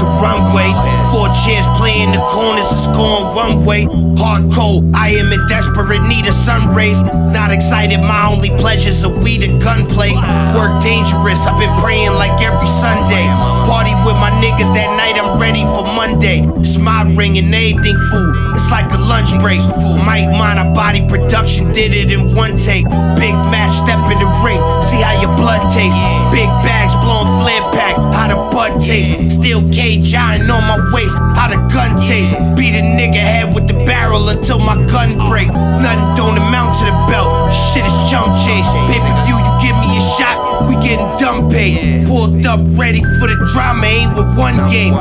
the runway. 4 chairs playing the corners, it's going one way. Hardcore, I am in desperate need of sun rays. Not excited, my only pleasure's a weed and gunplay. Work dangerous, I've been praying like every Sunday. Party with my niggas that night, I'm ready for Monday. It's my ring and everything food, it's like a lunch break. Mike Mana Body Production did it in one take. Big match, step in the ring, see how your blood tastes. Big bags blowing flare pack, how the bud taste. Steel cage giant on my waist, how the gun taste. Beat a nigga head with the barrel until my gun break. Nothing don't amount to the belt, shit is jump chase. Pay-per-view, you give me a shot, we getting dumb paid. Pulled up ready for the drama, ain't with one game.